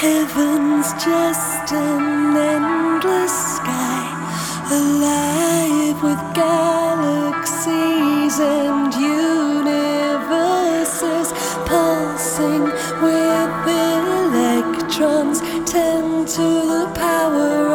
Heaven's just an endless sky, alive with galaxies and universes, pulsing with electrons, 10 to the power